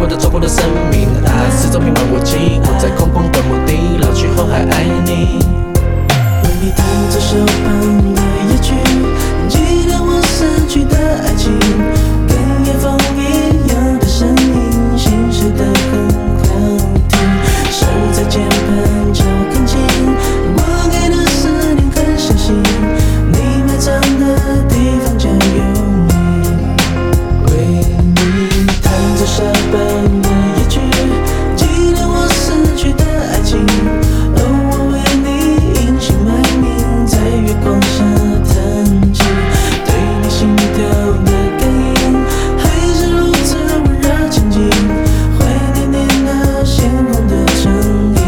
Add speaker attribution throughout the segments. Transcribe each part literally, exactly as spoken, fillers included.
Speaker 1: 过的走过的生命，爱始终弥漫我记忆，我在空旷的墓地，老去后还爱你。
Speaker 2: 为你弹奏手旁的夜曲，记得我逝去的爱情，跟夜风一样的声音，心事的很好听。手在键盘敲很轻，我给的思念很相信，你埋葬的地方就有你。为你弹奏手旁的夜曲，记得我逝去的爱情，哦，我为你隐姓埋名，在月光下弹琴，对你心跳的感应，还是如此温热亲近，怀念你那鲜红的唇印。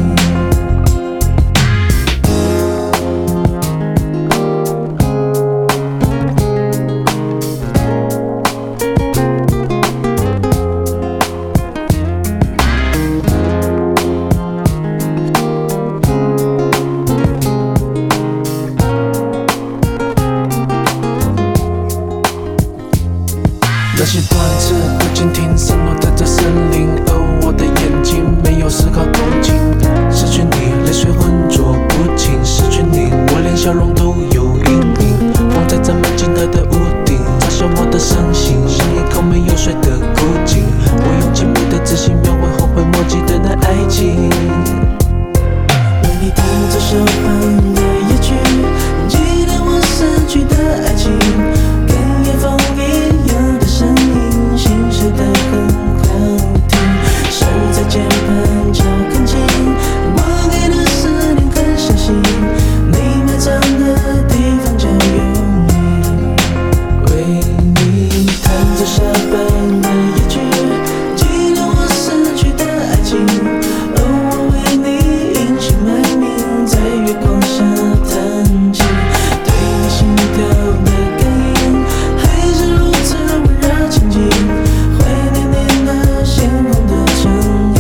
Speaker 1: 那些段子不禁听，散落在这森林，而我的眼睛没有丝毫动静。失去你，泪水浑浊不清；失去你，我连笑容都有阴影。风在这门尽头的屋顶，嘲笑我的伤心，像一口没有水的枯井。我用精密的字形描绘后悔莫及的那爱情。
Speaker 2: 为你弹奏手旁的夜曲，记得我逝去的爱情，跟夜风一样的声音，心事的很好听。手在键盘敲很轻，我给的思念很相信，你埋葬的地方就有你。为你弹奏手旁的夜曲，记得我逝去的爱情，哦，我为你隐姓埋名，在月光下弹琴，对你心跳的感应，还是如此温热亲近，怀念你那鲜红的唇印。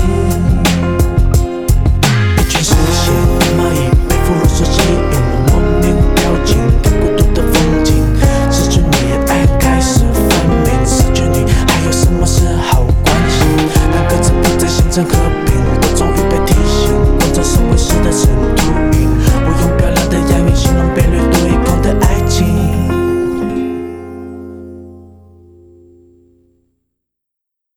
Speaker 1: 一群嗜血的蚂蚁被俘虏所吸引，莫名掉进孤独的风景。失去你，爱开始分明；失去你，还有什么是好关心？那个字不再形成和平，我终于被提醒，光着手绘时的尘土印。我用漂亮的押韵形容被掠夺